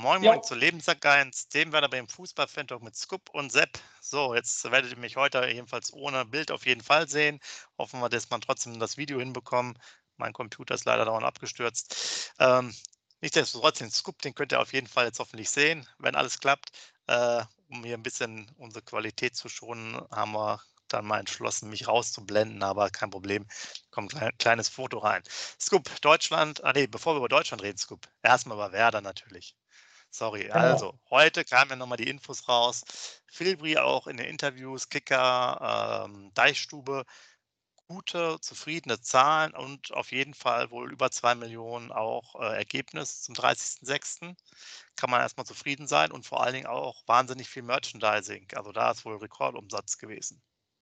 Moin Jo. Moin zu Lebenssack 1, dem Werder Bremen Fußball-Fan-Talk mit Scoop und Sepp. So, jetzt werdet ihr mich heute jedenfalls ohne Bild auf jeden Fall sehen. Hoffen wir, dass man trotzdem das Video hinbekommen. Mein Computer ist leider dauernd abgestürzt. Nichtsdestotrotz, den Scoop, den könnt ihr auf jeden Fall jetzt hoffentlich sehen, wenn alles klappt. Um hier ein bisschen unsere Qualität zu schonen, haben wir dann mal entschlossen, mich rauszublenden, aber kein Problem, kommt ein kleines Foto rein. Scoop, Deutschland, bevor wir über Deutschland reden, Scoop, erstmal über Werder natürlich. Sorry, Genau. also heute kamen ja nochmal die Infos raus. Filbri auch in den Interviews, Kicker, Deichstube, gute, zufriedene Zahlen und auf jeden Fall wohl über 2 Millionen auch Ergebnis zum 30.06. Kann man erstmal zufrieden sein und vor allen Dingen auch wahnsinnig viel Merchandising. Also da ist wohl Rekordumsatz gewesen.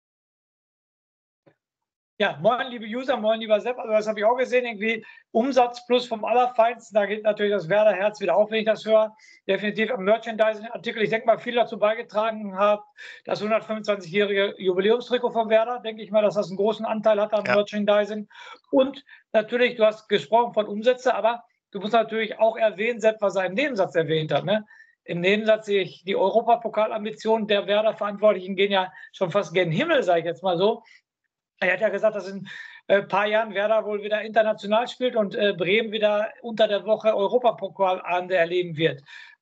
Ja, moin, liebe User, moin, lieber Sepp. Also das habe ich auch gesehen, irgendwie Umsatz plus vom Allerfeinsten. Da geht natürlich das Werder-Herz wieder auf, wenn ich das höre. Definitiv am Merchandising-Artikel. Ich denke mal, viel dazu beigetragen hat das 125-jährige Jubiläumstrikot von Werder. Denke ich mal, dass das einen großen Anteil hat am Merchandising. Und natürlich, du hast gesprochen von Umsätze, aber du musst natürlich auch erwähnen, Sepp, was er im Nebensatz erwähnt hat. Ne? Im Nebensatz sehe ich, die Europapokalambitionen der Werder-Verantwortlichen gehen ja schon fast gen Himmel, sage ich jetzt mal so. Er hat ja gesagt, dass in ein paar Jahren Werder wohl wieder international spielt und Bremen wieder unter der Woche Europapokal erleben wird.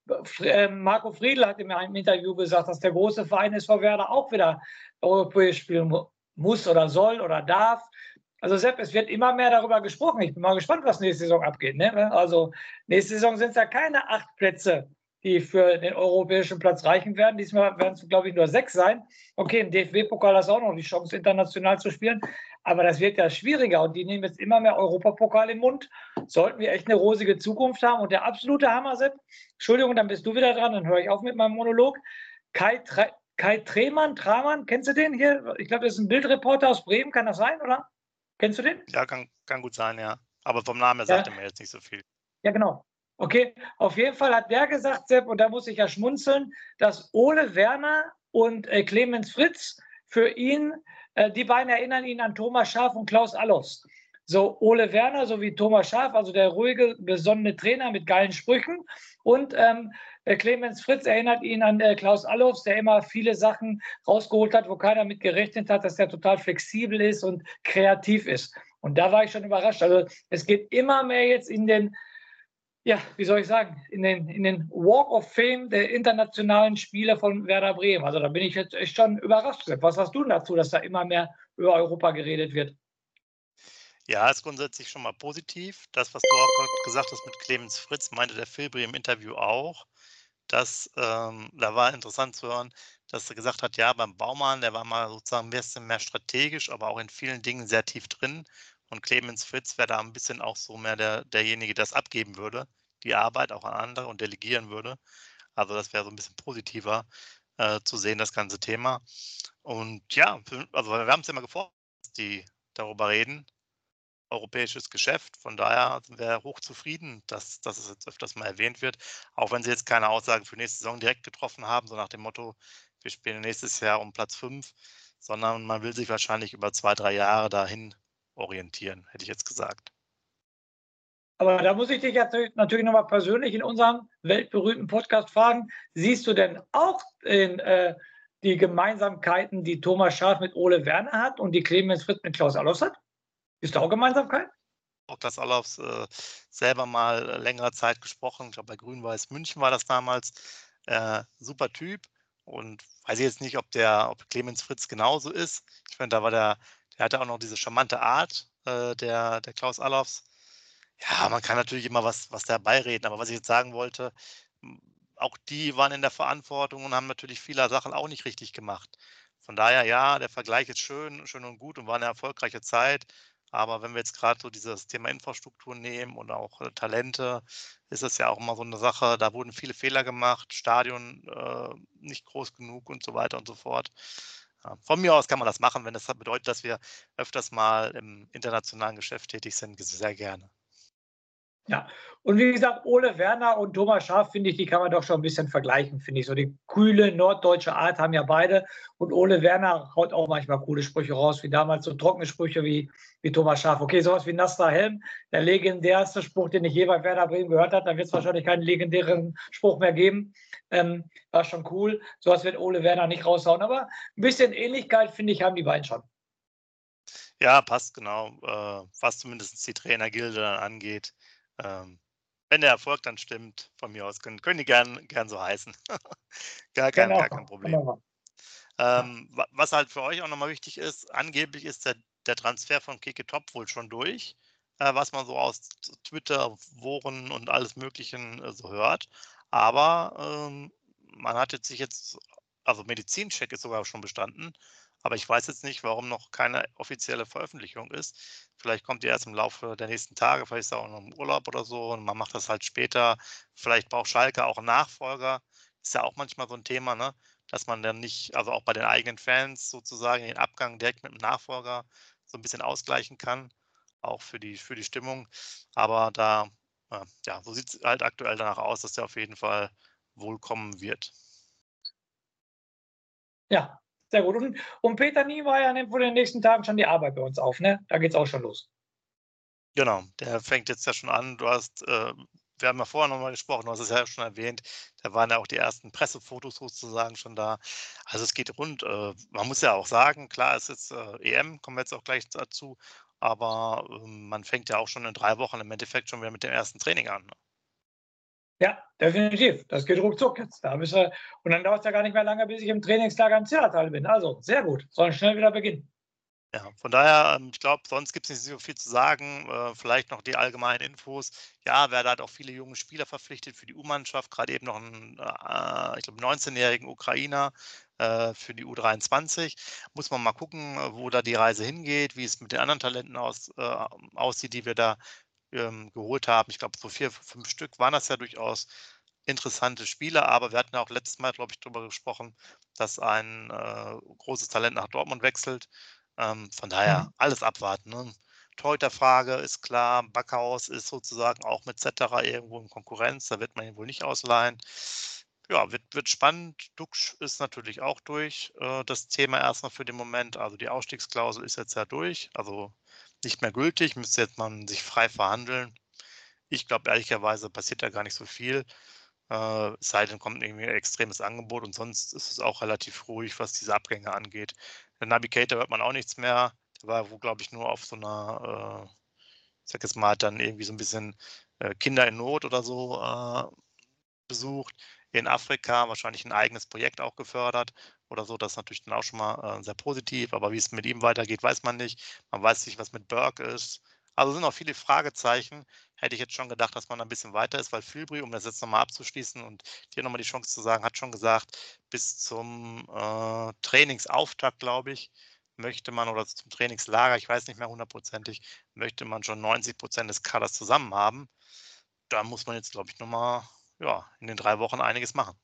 Marco Friedl hat in einem Interview gesagt, dass der große Verein SV Werder auch wieder europäisch spielen muss oder soll oder darf. Also Sepp, es wird immer mehr darüber gesprochen. Ich bin mal gespannt, was nächste Saison abgeht. Ne? Also nächste Saison sind es ja keine 8 Plätze, die für den europäischen Platz reichen werden. Diesmal werden es, glaube ich, nur 6 sein. Okay, im DFB-Pokal hast du auch noch die Chance, international zu spielen. Aber das wird ja schwieriger und die nehmen jetzt immer mehr Europapokal im Mund. Sollten wir echt eine rosige Zukunft haben. Und der absolute Hammer, Sepp, Entschuldigung, dann bist du wieder dran, dann höre ich auf mit meinem Monolog. Kai Tramann, kennst du den hier? Ich glaube, das ist ein Bildreporter aus Bremen, kann das sein, oder? Kennst du den? Ja, kann gut sein, ja. Aber vom Namen her sagt er mir jetzt nicht so viel. Ja, genau. Okay, auf jeden Fall hat der gesagt, Sepp, und da muss ich ja schmunzeln, dass Ole Werner und Clemens Fritz für ihn, die beiden erinnern ihn an Thomas Schaaf und Klaus Allofs. So Ole Werner sowie Thomas Schaaf, also der ruhige, besonnene Trainer mit geilen Sprüchen. Und Clemens Fritz erinnert ihn an Klaus Allofs, der immer viele Sachen rausgeholt hat, wo keiner mit gerechnet hat, dass der total flexibel ist und kreativ ist. Und da war ich schon überrascht. Also es geht immer mehr jetzt in den, ja, wie soll ich sagen, in den Walk of Fame der internationalen Spieler von Werder Bremen. Also da bin ich jetzt echt schon überrascht. Was hast du dazu, dass da immer mehr über Europa geredet wird? Ja, ist grundsätzlich schon mal positiv. Das, was du auch gesagt hast mit Clemens Fritz, meinte der Filbri im Interview auch. Da war interessant zu hören, dass er gesagt hat, ja, beim Baumann, der war mal sozusagen ein bisschen mehr strategisch, aber auch in vielen Dingen sehr tief drin. Und Clemens Fritz wäre da ein bisschen auch so mehr derjenige, der das abgeben würde, die Arbeit auch an andere und delegieren würde. Also das wäre so ein bisschen positiver zu sehen, das ganze Thema. Und ja, also wir haben es ja immer gefordert, dass die darüber reden, europäisches Geschäft. Von daher sind wir hochzufrieden, dass es jetzt öfters mal erwähnt wird, auch wenn sie jetzt keine Aussagen für nächste Saison direkt getroffen haben, so nach dem Motto, wir spielen nächstes Jahr um Platz 5, sondern man will sich wahrscheinlich über 2, 3 Jahre dahin orientieren, hätte ich jetzt gesagt. Aber da muss ich dich jetzt natürlich nochmal persönlich in unserem weltberühmten Podcast fragen, siehst du denn auch die Gemeinsamkeiten, die Thomas Schaaf mit Ole Werner hat und die Clemens Fritz mit Klaus Allofs hat? Ist da auch Gemeinsamkeit? Auch Klaus Allofs selber mal längere Zeit gesprochen. Ich glaube, bei Grün-Weiß München war das damals. Super Typ. Und weiß ich jetzt nicht, ob Clemens Fritz genauso ist. Ich finde, der hatte auch noch diese charmante Art, der Klaus Allofs. Ja, man kann natürlich immer was dabei reden, aber was ich jetzt sagen wollte, auch die waren in der Verantwortung und haben natürlich viele Sachen auch nicht richtig gemacht. Von daher, ja, der Vergleich ist schön und gut und war eine erfolgreiche Zeit. Aber wenn wir jetzt gerade so dieses Thema Infrastruktur nehmen und auch Talente, ist es ja auch immer so eine Sache, da wurden viele Fehler gemacht, Stadion nicht groß genug und so weiter und so fort. Ja, von mir aus kann man das machen, wenn das bedeutet, dass wir öfters mal im internationalen Geschäft tätig sind, sehr gerne. Ja, und wie gesagt, Ole Werner und Thomas Schaaf, finde ich, die kann man doch schon ein bisschen vergleichen, finde ich. So die kühle norddeutsche Art haben ja beide. Und Ole Werner haut auch manchmal coole Sprüche raus, wie damals so trockene Sprüche wie Thomas Schaaf. Okay, sowas wie Nasser Helm, der legendärste Spruch, den ich je bei Werder Bremen gehört habe. Da wird es wahrscheinlich keinen legendären Spruch mehr geben. War schon cool. Sowas wird Ole Werner nicht raushauen. Aber ein bisschen Ähnlichkeit, finde ich, haben die beiden schon. Ja, passt genau, was zumindest die Trainergilde dann angeht. Wenn der Erfolg dann stimmt, von mir aus können die gern so heißen. Gar kein Genau. Problem. Genau. Was halt für euch auch nochmal wichtig ist, angeblich ist der Transfer von Keke Top wohl schon durch, was man so aus Twitter, Foren und alles Möglichen so hört. Aber man hat jetzt, also Medizincheck ist sogar schon bestanden. Aber ich weiß jetzt nicht, warum noch keine offizielle Veröffentlichung ist. Vielleicht kommt die erst im Laufe der nächsten Tage, vielleicht ist er auch noch im Urlaub oder so und man macht das halt später. Vielleicht braucht Schalke auch einen Nachfolger. Ist ja auch manchmal so ein Thema, ne? Dass man dann nicht, also auch bei den eigenen Fans sozusagen den Abgang direkt mit dem Nachfolger so ein bisschen ausgleichen kann, auch für die Stimmung. Aber da, ja, so sieht es halt aktuell danach aus, dass der auf jeden Fall wohl kommen wird. Ja, sehr gut. Und Peter Niemeyer nimmt wohl in den nächsten Tagen schon die Arbeit bei uns auf, ne? Da geht's auch schon los. Genau, der fängt jetzt ja schon an. Wir haben ja vorher noch mal gesprochen, du hast es ja schon erwähnt, da waren ja auch die ersten Pressefotos sozusagen schon da. Also, es geht rund. Man muss ja auch sagen, klar, es ist EM, kommen wir jetzt auch gleich dazu, aber man fängt ja auch schon in 3 Wochen im Endeffekt schon wieder mit dem ersten Training an, ne? Ja, definitiv. Das geht ruckzuck jetzt. Und dann dauert es ja gar nicht mehr lange, bis ich im Trainingslager im Zillertal bin. Also, sehr gut. Sollen schnell wieder beginnen. Ja, von daher, ich glaube, sonst gibt es nicht so viel zu sagen. Vielleicht noch die allgemeinen Infos. Ja, Werder hat auch viele junge Spieler verpflichtet für die U-Mannschaft, gerade eben noch einen, ich glaube, 19-jährigen Ukrainer für die U23. Muss man mal gucken, wo da die Reise hingeht, wie es mit den anderen Talenten aussieht, die wir da geholt haben. Ich glaube, so 4, 5 Stück waren das ja durchaus interessante Spieler, aber wir hatten ja auch letztes Mal, glaube ich, darüber gesprochen, dass ein großes Talent nach Dortmund wechselt. Von daher Mhm. alles abwarten, ne? Torhüterfrage ist klar, Backhaus ist sozusagen auch mit Cetera irgendwo in Konkurrenz, da wird man ihn wohl nicht ausleihen. Ja, wird spannend. Duxch ist natürlich auch durch, das Thema erstmal für den Moment. Also, die Ausstiegsklausel ist jetzt ja durch, also nicht mehr gültig, müsste jetzt man sich frei verhandeln. Ich glaube, ehrlicherweise passiert da gar nicht so viel, es sei denn, kommt irgendwie 'n extremes Angebot und sonst ist es auch relativ ruhig, was diese Abgänge angeht. Der Naby Keita hört man auch nichts mehr. Der war wohl, glaube ich, nur auf so einer, ich sage jetzt mal, hat dann irgendwie so ein bisschen, Kinder in Not oder so, besucht in Afrika, wahrscheinlich ein eigenes Projekt auch gefördert oder so. Das ist natürlich dann auch schon mal, sehr positiv, aber wie es mit ihm weitergeht, weiß man nicht. Man weiß nicht, was mit Burke ist. Also, sind noch viele Fragezeichen. Hätte ich jetzt schon gedacht, dass man ein bisschen weiter ist, weil Fülbri, um das jetzt noch mal abzuschließen und dir noch mal die Chance zu sagen, hat schon gesagt, bis zum, Trainingsauftakt, glaube ich, möchte man oder zum Trainingslager, ich weiß nicht mehr hundertprozentig, möchte man schon 90% des Kaders zusammen haben. Da muss man jetzt, glaube ich, noch mal, ja, in den 3 Wochen einiges machen.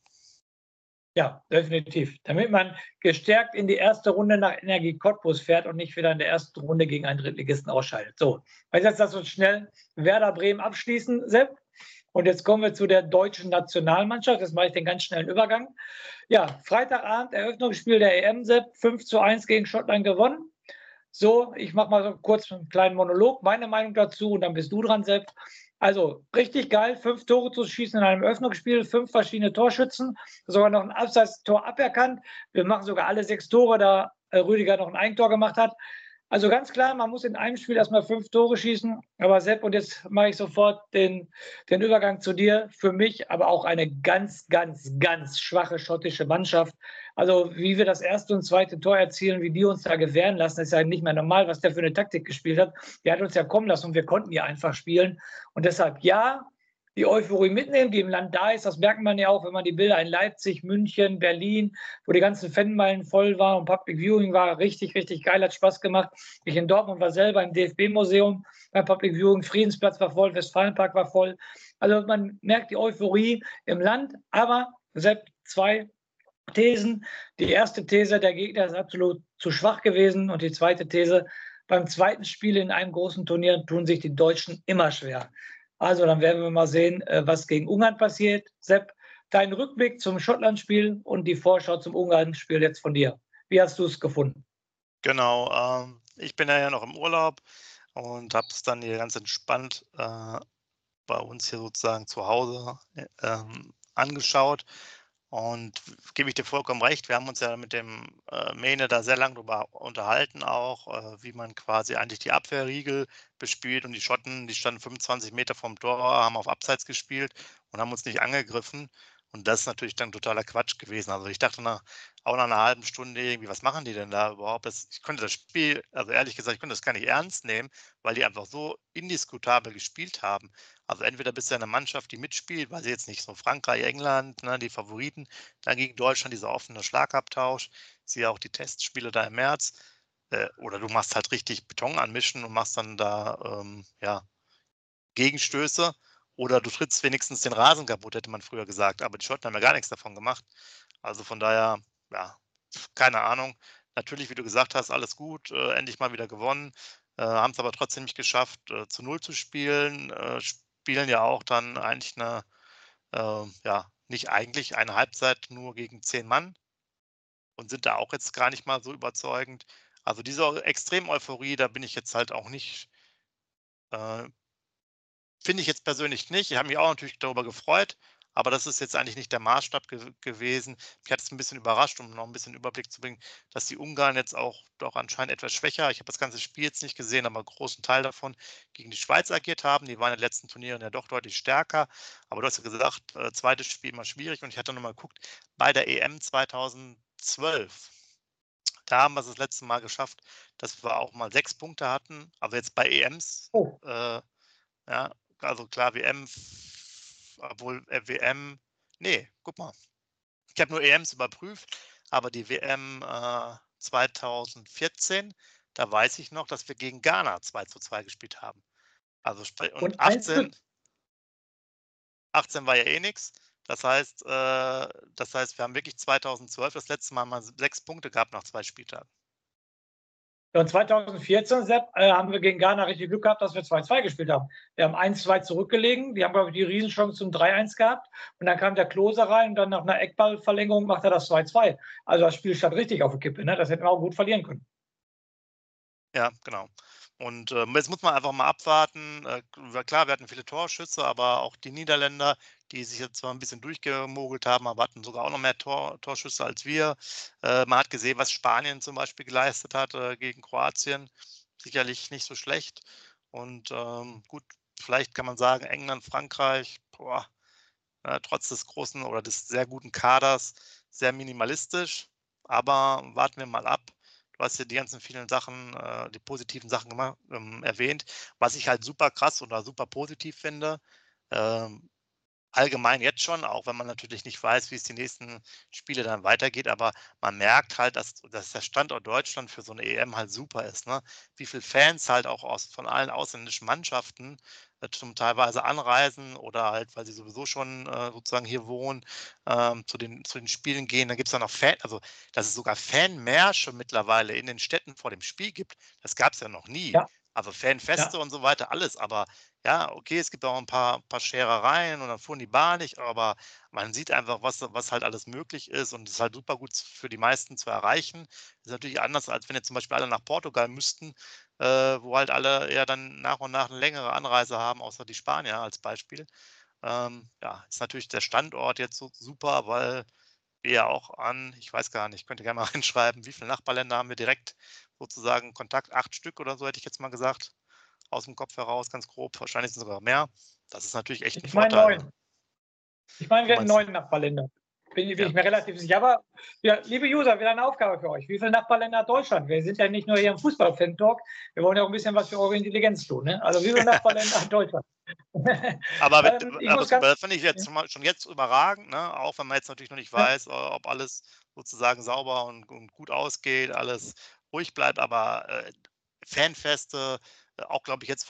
Ja, definitiv. Damit man gestärkt in die erste Runde nach Energie Cottbus fährt und nicht wieder in der ersten Runde gegen einen Drittligisten ausscheidet. So, jetzt lass uns schnell Werder Bremen abschließen, Sepp. Und jetzt kommen wir zu der deutschen Nationalmannschaft. Jetzt mache ich den ganz schnellen Übergang. Ja, Freitagabend, Eröffnungsspiel der EM, Sepp, 5:1 gegen Schottland gewonnen. So, ich mache mal so kurz einen kleinen Monolog, meine Meinung dazu und dann bist du dran, Sepp. Also richtig geil, 5 Tore zu schießen in einem Eröffnungsspiel, 5 verschiedene Torschützen, sogar noch ein Abseits-Tor aberkannt. Wir machen sogar alle 6 Tore, da Rüdiger noch ein Eigentor gemacht hat. Also ganz klar, man muss in einem Spiel erstmal 5 Tore schießen. Aber Sepp, und jetzt mache ich sofort den Übergang zu dir. Für mich aber auch eine ganz, ganz, ganz schwache schottische Mannschaft. Also wie wir das erste und zweite Tor erzielen, wie die uns da gewähren lassen, ist ja nicht mehr normal, was der für eine Taktik gespielt hat. Der hat uns ja kommen lassen und wir konnten ja einfach spielen. Und deshalb ja, die Euphorie mitnehmen, die im Land da ist. Das merkt man ja auch, wenn man die Bilder in Leipzig, München, Berlin, wo die ganzen Fanmeilen voll waren und Public Viewing war richtig, richtig geil, hat Spaß gemacht. Ich in Dortmund war selber im DFB-Museum beim Public Viewing, Friedensplatz war voll, Westfalenpark war voll. Also man merkt die Euphorie im Land, aber selbst 2 Thesen. Die erste These, der Gegner ist absolut zu schwach gewesen und die zweite These, beim zweiten Spiel in einem großen Turnier tun sich die Deutschen immer schwer. Also, dann werden wir mal sehen, was gegen Ungarn passiert. Sepp, dein Rückblick zum Schottland-Spiel und die Vorschau zum Ungarn-Spiel jetzt von dir. Wie hast du es gefunden? Genau, ich bin ja noch im Urlaub und habe es dann hier ganz entspannt, bei uns hier sozusagen zu Hause, angeschaut. Und gebe ich dir vollkommen recht, wir haben uns ja mit dem, Mene da sehr lang drüber unterhalten auch, wie man quasi eigentlich die Abwehrriegel bespielt, und die Schotten, die standen 25 Meter vom Tor, haben auf Abseits gespielt und haben uns nicht angegriffen. Und das ist natürlich dann totaler Quatsch gewesen. Also, ich dachte auch nach einer halben Stunde irgendwie: „Was machen die denn da überhaupt?“ Ich konnte das Spiel, also, ehrlich gesagt, ich konnte das gar nicht ernst nehmen, weil die einfach so indiskutabel gespielt haben. Also, entweder bist du ja 'ne Mannschaft, die mitspielt, weiß ich jetzt nicht, so Frankreich, England, ne, die Favoriten, dann gegen Deutschland dieser offene Schlagabtausch, siehe auch die Testspiele da im März, oder du machst halt richtig Beton anmischen und machst dann da, ja, Gegenstöße, oder du trittst wenigstens den Rasen kaputt, hätte man früher gesagt, aber die Schotten haben ja gar nichts davon gemacht. Also, von daher, ja, keine Ahnung. Natürlich, wie du gesagt hast, alles gut, endlich mal wieder gewonnen, haben es aber trotzdem nicht geschafft, zu Null zu spielen, spielen ja auch dann eigentlich eine, ja, nicht eigentlich, eine Halbzeit nur gegen 10 Mann und sind da auch jetzt gar nicht mal so überzeugend. Also, diese Extrem-Euphorie, da bin ich jetzt halt auch nicht, äh finde ich jetzt persönlich nicht. Ich habe mich auch natürlich darüber gefreut, aber das ist jetzt eigentlich nicht der Maßstab gewesen. Mich hat es ein bisschen überrascht, um noch ein bisschen Überblick zu bringen, dass die Ungarn jetzt auch doch anscheinend etwas schwächer, ich habe das ganze Spiel jetzt nicht gesehen, aber 'n großen Teil davon, gegen die Schweiz agiert haben. Die waren in den letzten Turnieren ja doch deutlich stärker. Aber du hast ja gesagt, 2. Spiel immer schwierig, und ich hatte noch mal geguckt, bei der EM 2012, da haben wir es das letzte Mal geschafft, dass wir auch mal 6 Punkte hatten, aber jetzt bei EMs, Oh, ja, also klar, obwohl, WM, ne, guck mal. Ich habe nur EMs überprüft, aber die WM, 2014, da weiß ich noch, dass wir gegen Ghana 2:2 gespielt haben. Also und und 18 war ja eh nix. Das heißt, wir haben wirklich 2012 das letzte Mal 6 Punkte gehabt nach 2 Spieltagen. und 2014, Sepp, haben wir gegen Ghana richtig Glück gehabt, dass wir 2:2 gespielt haben. Wir haben 1:2 zurückgelegen. Die haben, glaube ich, die Riesenchance zum 3:1 gehabt. Und dann kam der Klose rein und dann nach einer Eckballverlängerung macht er das 2:2. Also das Spiel stand richtig auf der Kippe. Ne? Das hätten wir auch gut verlieren können. Ja, genau. Und, jetzt muss man einfach mal abwarten. Klar, wir hatten viele Torschüsse, aber auch die Niederländer, die sich jetzt zwar ein bisschen durchgemogelt haben, aber hatten sogar auch noch mehr Torschüsse als wir. Man hat gesehen, was Spanien zum Beispiel geleistet hat, gegen Kroatien. Sicherlich nicht so schlecht. Und, gut, vielleicht kann man sagen, England, Frankreich, boah, trotz des großen oder des sehr guten Kaders sehr minimalistisch. Aber warten wir mal ab. Du hast ja die ganzen vielen Sachen, die positiven Sachen erwähnt. Was ich halt super krass oder super positiv finde, ähm, allgemein jetzt schon, auch wenn man natürlich nicht weiß, wie es die nächsten Spiele dann weitergeht, aber man merkt halt, dass der Standort Deutschland für so 'ne EM halt super ist, ne? Wie viel Fans halt auch von allen ausländischen Mannschaften, zum teilweise anreisen oder halt, weil sie sowieso schon, sozusagen hier wohnen, zu den Spielen gehen. Dann gibt's da noch dass es sogar Fanmärsche mittlerweile in den Städten vor dem Spiel gibt. Das gab's ja noch nie. Ja, Also, Fanfeste ja. und so weiter, alles, aber ja, okay, es gibt auch ein paar Scherereien und dann fuhren die Bahn nicht, aber man sieht einfach, was halt alles möglich ist, und es ist halt super gut für die meisten zu erreichen. Ist natürlich anders, als wenn jetzt zum Beispiel alle nach Portugal müssten, wo halt alle eher dann nach und nach eine längere Anreise haben, außer die Spanier als Beispiel. Ja, ist natürlich der Standort jetzt so super, weil wir ja auch ich weiß gar nicht, könnt ihr gerne mal reinschreiben, wie viele Nachbarländer haben wir direkt sozusagen Kontakt? 8 Stück oder so, hätte ich jetzt mal gesagt, aus dem Kopf heraus, ganz grob. Wahrscheinlich sind's sogar mehr. Das ist natürlich echt ein Ich meine Vorteil. 9. Ich meine, Du wir hätten meinst 9 Nachbarländer. Bin ja. ich mir relativ sicher. Aber ja, liebe User, wieder eine Aufgabe für euch. Wie viele Nachbarländer hat Deutschland? Wir sind ja nicht nur hier im Fußball-Fan-Talk. Wir wollen ja auch ein bisschen was für eure Intelligenz tun. Ne? Also wie viele Nachbarländer hat Deutschland? Aber Ich muss super, ganz. das finde ich jetzt schon jetzt überragend, ne? Auch wenn man jetzt natürlich noch nicht Ja, weiß, ob alles sozusagen sauber und gut ausgeht, alles ruhig bleibt, aber, Fanfeste, auch, glaube ich, jetzt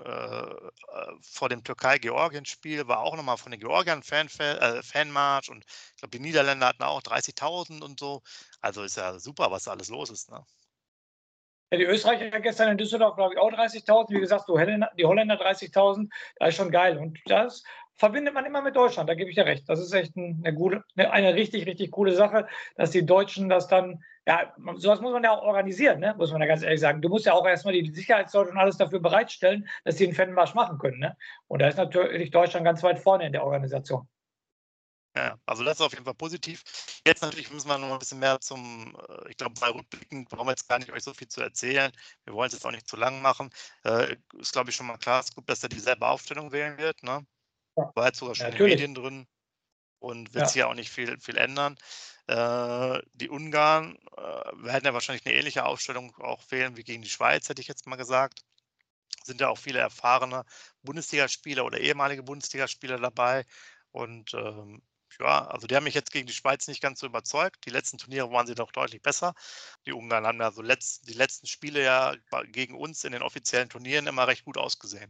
vor dem Türkei-Georgien-Spiel war auch noch mal von den Georgiern Fanmarsch, und ich glaube, die Niederländer hatten auch 30.000 und so. Also, ist ja super, was da alles los ist, ne? Ja, die Österreicher gestern in Düsseldorf, glaube ich, auch 30.000. Wie gesagt, so die Holländer 30.000. Das ist schon geil. Und das verbindet man immer mit Deutschland. Da gebe ich dir recht. Das ist echt eine richtig, richtig coole Sache, dass die Deutschen das dann, ja, sowas muss man ja auch organisieren, ne? Muss man ja ganz ehrlich sagen. Du musst ja auch erstmal die Sicherheitsleute und alles dafür bereitstellen, dass die einen Fanmarsch machen können, ne? Und da ist natürlich Deutschland ganz weit vorne in der Organisation. Ja, also das ist auf jeden Fall positiv. Jetzt natürlich müssen wir noch ein bisschen mehr ich glaube, bei rückblickend brauchen wir jetzt gar nicht euch so viel zu erzählen. Wir wollen es jetzt auch nicht zu lang machen. Ist, glaube ich, schon mal klar, Scoop, dass er dieselbe Aufstellung wählen wird, ne? Ja, War jetzt sogar schon in den natürlich. Medien drin und wird sich Ja. ja auch nicht viel ändern. Die Ungarn werden ja wahrscheinlich eine ähnliche Aufstellung auch wählen wie gegen die Schweiz, hätte ich jetzt mal gesagt. Sind ja auch viele erfahrene Bundesligaspieler oder ehemalige Bundesligaspieler dabei. Und ja, also die haben mich jetzt gegen die Schweiz nicht ganz so überzeugt. Die letzten Turniere waren sie doch deutlich besser. Die Ungarn haben ja so die letzten Spiele ja gegen uns in den offiziellen Turnieren immer recht gut ausgesehen.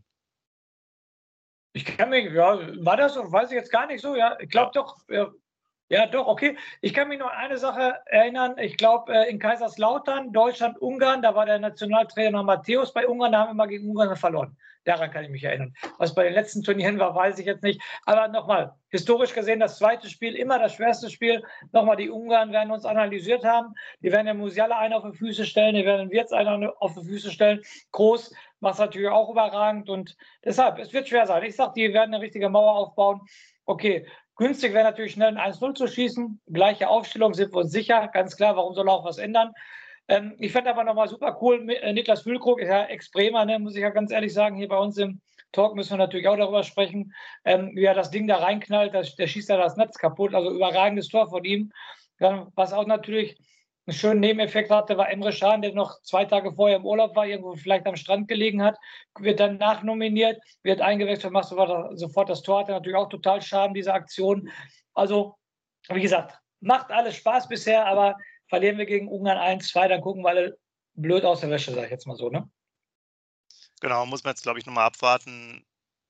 Ich kann mich, ja, war das so? Weiß ich jetzt gar nicht so. Ja, ich Ja, glaube doch. Ja, ja, doch, okay. Ich kann mich noch an eine Sache erinnern. Ich glaube, in Kaiserslautern, Deutschland, Ungarn, da war der Nationaltrainer Matthäus bei Ungarn, da haben wir mal gegen Ungarn verloren. Daran kann ich mich erinnern. Was bei den letzten Turnieren war, weiß ich jetzt nicht. Aber nochmal, historisch gesehen, das zweite Spiel, immer das schwerste Spiel. Nochmal, die Ungarn werden uns analysiert haben. Die werden den Musiala einen auf die Füße stellen, die werden Wirtz einen auf die Füße stellen. Groß macht es natürlich auch überragend. Und deshalb, es wird schwer sein. Ich sage, die werden eine richtige Mauer aufbauen. Okay, günstig wäre natürlich schnell ein 1-0 zu schießen. Gleiche Aufstellung, sind wir uns sicher. Ganz klar, warum soll er auch was ändern? Ich fände aber nochmal super cool, Niklas Füllkrug ist ja Ex-Bremer, ne, muss ich ja ganz ehrlich sagen. Hier bei uns im Talk müssen wir natürlich auch darüber sprechen, wie er das Ding da reinknallt. Der schießt ja das Netz kaputt. Also überragendes Tor von ihm. Was auch natürlich einen schönen Nebeneffekt hatte, war Emre Can, der noch 2 Tage vorher im Urlaub war, irgendwo vielleicht am Strand gelegen hat, wird dann nachnominiert, wird eingewechselt, macht sofort das Tor. Hatte natürlich auch total Schaden, diese Aktion. Also, wie gesagt, macht alles Spaß bisher, aber verlieren wir gegen Ungarn 1-2, dann gucken wir alle blöd aus der Wäsche, sag ich jetzt mal so, ne? genau, muss man jetzt, glaube ich, nochmal abwarten.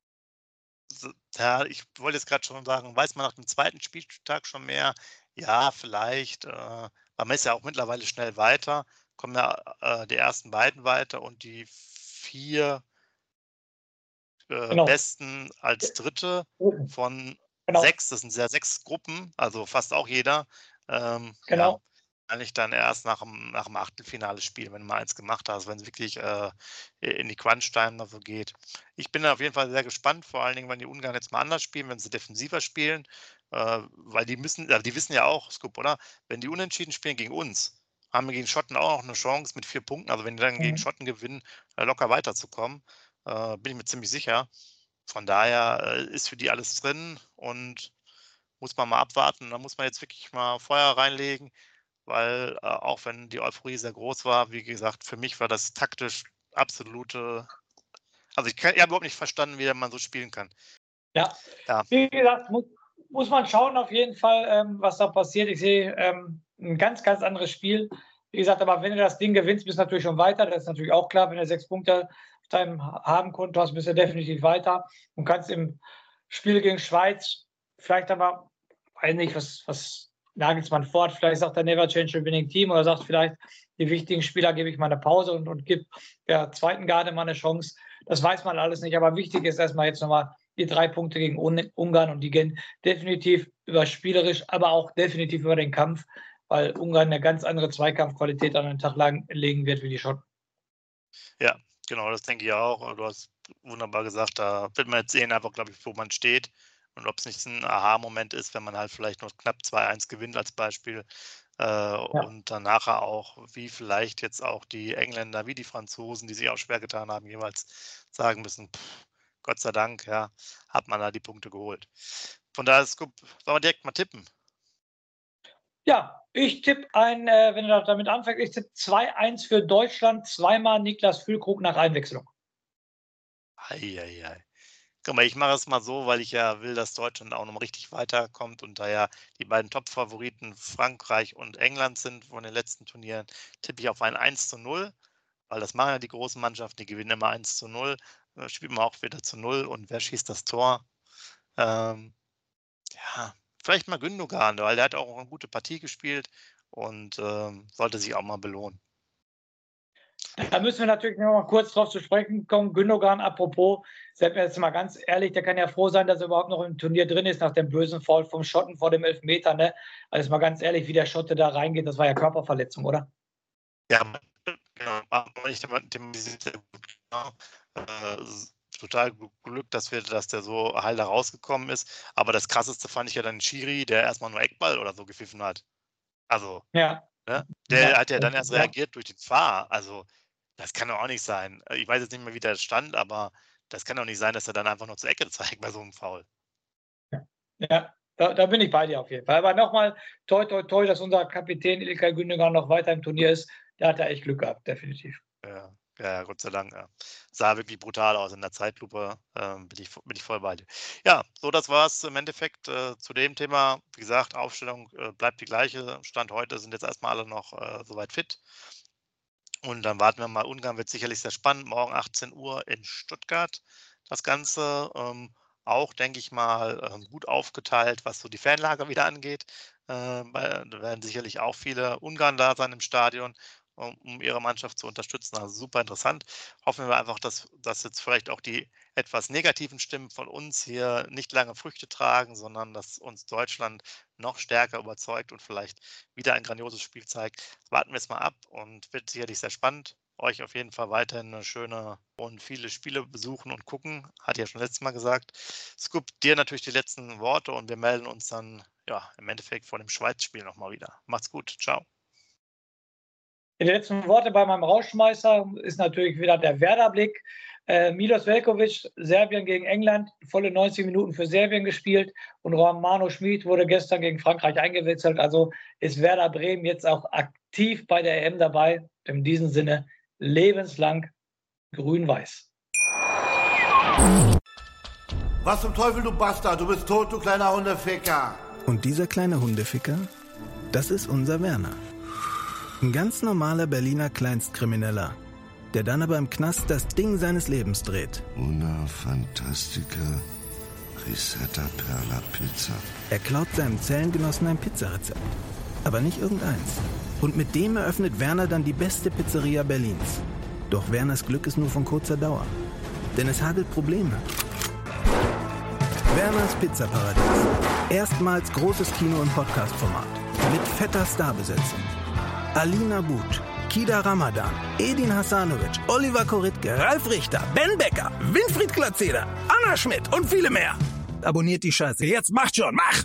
Ja, ich wollte jetzt gerade schon sagen, weiß man nach dem zweiten Spieltag schon mehr? Ja, vielleicht. Man ist ja auch mittlerweile schnell weiter. Kommen ja die ersten beiden weiter und die vier Genau. Besten als Dritte von Genau, 6. Das sind ja 6 Gruppen, also fast auch jeder. Ja, genau. eigentlich dann erst nach dem Achtelfinale spielen, wenn du mal eins gemacht hast, wenn es wirklich in die Crunch-Time mal so geht. Ich bin da auf jeden Fall sehr gespannt, vor allen Dingen, wenn die Ungarn jetzt mal anders spielen, wenn sie defensiver spielen, weil die wissen ja auch, Scoop, oder? Wenn die unentschieden spielen gegen uns, haben wir gegen Schotten auch noch eine Chance mit 4 Punkten. Also wenn die dann gegen Mhm. Schotten gewinnen, locker weiterzukommen, bin ich mir ziemlich sicher. Von daher ist für die alles drin und muss man mal abwarten. Da muss man jetzt wirklich mal Feuer reinlegen, weil auch wenn die Euphorie sehr groß war, wie gesagt, für mich war das taktisch absolute. Also ich habe überhaupt nicht verstanden, wie man so spielen kann. Ja, Ja, wie gesagt, muss man schauen auf jeden Fall, was da passiert. Ich sehe ein ganz, ganz anderes Spiel. Wie gesagt, aber wenn du das Ding gewinnst, bist du natürlich schon weiter. Das ist natürlich auch klar. Wenn du 6 Punkte auf deinem Habenkonto hast, bist du definitiv weiter und kannst im Spiel gegen Schweiz vielleicht aber, weiß nicht, was Nagelsmann fort. Vielleicht sagt er Never Change a Winning Team oder sagt vielleicht, die wichtigen Spieler gebe ich mal eine Pause und gebe der zweiten Garde mal eine Chance. Das weiß man alles nicht. Aber wichtig ist erstmal jetzt nochmal die 3 Punkte gegen Ungarn und die gehen definitiv über spielerisch, aber auch definitiv über den Kampf, weil Ungarn eine ganz andere Zweikampfqualität an den Tag legen wird wie die Schotten. ja, genau, das denke ich auch. Du hast wunderbar gesagt, da wird man jetzt sehen, einfach, glaube ich, wo man steht und ob es nicht ein Aha-Moment ist, wenn man halt vielleicht nur knapp 2-1 gewinnt als Beispiel. Ja. Und dann nachher auch, wie vielleicht jetzt auch die Engländer, wie die Franzosen, die sich auch schwer getan haben, jeweils sagen müssen, Gott sei Dank, ja, hat man da die Punkte geholt. Von daher ist gut, sollen wir direkt mal tippen? Ja, ich tippe wenn du damit anfängst, ich tippe 2-1 für Deutschland, zweimal Niklas Füllkrug nach Einwechslung. Ei. Guck mal, ich mache es mal so, weil ich ja will, dass Deutschland auch noch mal richtig weiterkommt und da ja die beiden Top-Favoriten Frankreich und England sind von den letzten Turnieren, tippe ich auf ein 1:0, weil das machen ja die großen Mannschaften, die gewinnen immer 1:0. Spielt man auch wieder zu 0 und wer schießt das Tor? Ähm, ja, vielleicht mal Gündogan, weil der hat auch eine gute Partie gespielt und sollte sich auch mal belohnen. Da müssen wir natürlich noch mal kurz drauf zu sprechen kommen. Gündogan, apropos, seien wir jetzt mal ganz ehrlich, der kann ja froh sein, dass er überhaupt noch im Turnier drin ist, nach dem bösen Foul vom Schotten vor dem Elfmeter. Ne? Also mal ganz ehrlich, wie der Schotte da reingeht, das war ja Körperverletzung, oder? Ja, genau. Aber ich total Glück, dass der so heil da rausgekommen ist. Aber das Krasseste fand ich ja dann Schiri, der erstmal nur Eckball oder so gepfiffen hat. Also, Ja. ne? Der Ja. hat ja dann erst Ja. reagiert durch den VAR. Also, das kann doch auch nicht sein. Ich weiß jetzt nicht mehr, wie der stand, aber das kann doch nicht sein, dass er dann einfach nur zur Ecke zeigt bei so einem Foul. Ja, da bin ich bei dir auf jeden Fall. Aber nochmal, toi, toi, toi, dass unser Kapitän İlkay Gündogan noch weiter im Turnier ist. Da hat er echt Glück gehabt, definitiv. Ja, Gott sei Dank. Ja. Sah wirklich brutal aus in der Zeitlupe. Bin ich voll bei dir. Ja, so, das war es im Endeffekt zu dem Thema. Wie gesagt, Aufstellung bleibt die gleiche. Stand heute sind jetzt erstmal alle noch soweit fit. Und dann warten wir mal. Ungarn wird sicherlich sehr spannend. Morgen 18 Uhr in Stuttgart das Ganze. Auch, denke ich mal, gut aufgeteilt, was so die Fanlager wieder angeht. Da werden sicherlich auch viele Ungarn da sein im Stadion, um ihre Mannschaft zu unterstützen. Also super interessant. Hoffen wir einfach, dass jetzt vielleicht auch die etwas negativen Stimmen von uns hier nicht lange Früchte tragen, sondern dass uns Deutschland noch stärker überzeugt und vielleicht wieder ein grandioses Spiel zeigt. Warten wir es mal ab und wird sicherlich sehr spannend. Euch auf jeden Fall weiterhin eine schöne und viele Spiele besuchen und gucken. Hat ja schon letztes Mal gesagt. Scoop, dir natürlich die letzten Worte und wir melden uns dann im Endeffekt vor dem Schweiz-Spiel nochmal wieder. Macht's gut. Ciao. Die letzten Worte bei meinem Rausschmeißer ist natürlich wieder der Werder-Blick. Milos Veljković, Serbien gegen England, volle 90 Minuten für Serbien gespielt und Romano Schmid wurde gestern gegen Frankreich eingewechselt. Also ist Werder Bremen jetzt auch aktiv bei der EM dabei. In diesem Sinne lebenslang grün-weiß. Was zum Teufel, du Bastard? Du bist tot, du kleiner Hundeficker. Und dieser kleine Hundeficker, das ist unser Werner. Ein ganz normaler Berliner Kleinstkrimineller, der dann aber im Knast das Ding seines Lebens dreht. Una fantastica risetta per la pizza. Er klaut seinem Zellengenossen ein Pizzarezept. Aber nicht irgendeins. Und mit dem eröffnet Werner dann die beste Pizzeria Berlins. Doch Werners Glück ist nur von kurzer Dauer. Denn es hagelt Probleme. Werners Pizzaparadies. Erstmals großes Kino- und Podcast-Format. Mit fetter Starbesetzung. Alina But, Kida Ramadan, Edin Hasanovic, Oliver Koritke, Ralf Richter, Ben Becker, Winfried Glatzeder, Anna Schmidt und viele mehr. Abonniert die Scheiße. Jetzt macht schon, mach!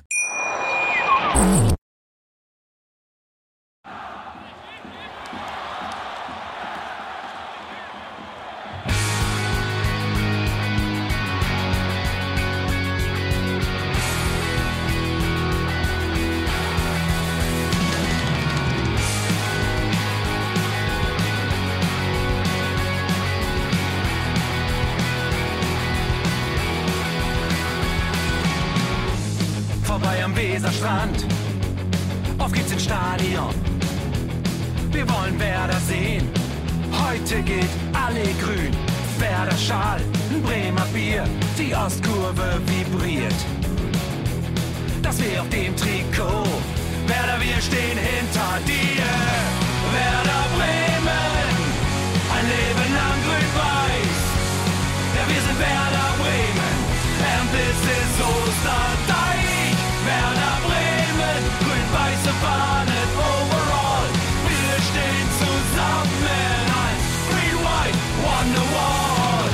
Vorbei am Weserstrand, auf geht's ins Stadion. Wir wollen Werder sehen, heute geht alle grün. Werder Schal, ein Bremer Bier, die Ostkurve vibriert. Das weh auf dem Trikot, Werder, wir stehen hinter dir. Werder Bremen, ein Leben lang grün-weiß. Ja, wir sind Werder Bremen, and this is Osterdeich. Werder Bremen, grün-weiße Fahnen overall. Wir stehen zusammen als Green-White Wonderwall.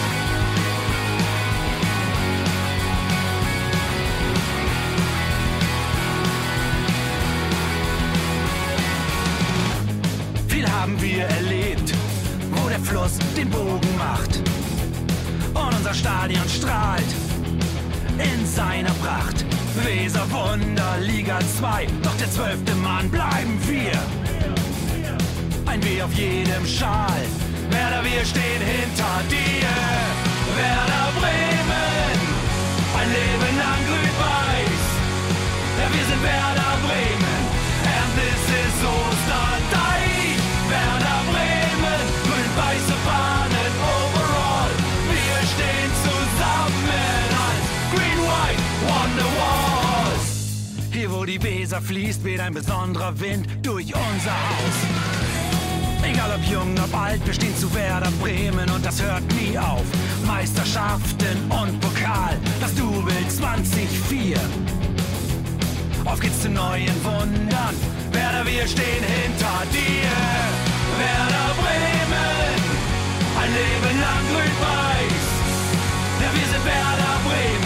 Viel haben wir erlebt, wo der Fluss den Bogen macht. Und unser Stadion strahlt in seiner Pracht. Weser Wunder, Liga 2, doch der 12. Mann bleiben wir. Ein W auf jedem Schal, Werder, wir stehen hinter dir. Werder Bremen, ein Leben lang grün-weiß. Ja, wir sind Werder Bremen, and this is Osterdeich. Werder Bremen, grün-weiße Fahnen overall. Wir stehen zusammen als Green-White Wonderwalls. Hier wo die Weser fließt, weht ein besonderer Wind durch unser Haus. Egal ob jung, ob alt, wir stehen zu Werder Bremen und das hört nie auf. Meisterschaften und Pokal, das Double 2004. Auf geht's zu neuen Wundern, Werder, wir stehen hinter dir. Werder Bremen, ein Leben lang grün-weiß. Ja, wir sind Werder Bremen.